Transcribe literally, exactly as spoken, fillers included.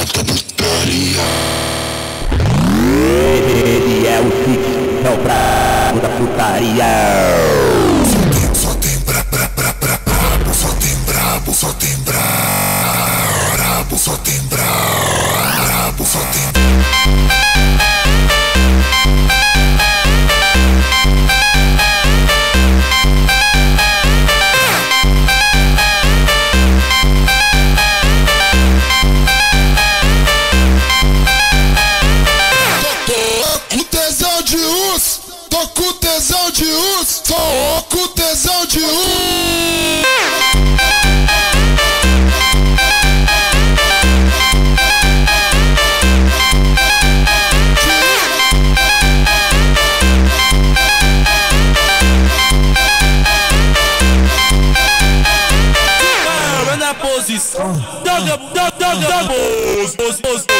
Ele é o Six, é o brabo da putaria. Só tem bra bra bra bra brabo, só tem brabo, só tem bra brabo, só tem bra brabo, só tem. Tô com tesão de urso, tô com tesão de urso. Na posição, joga, joga, joga, joga,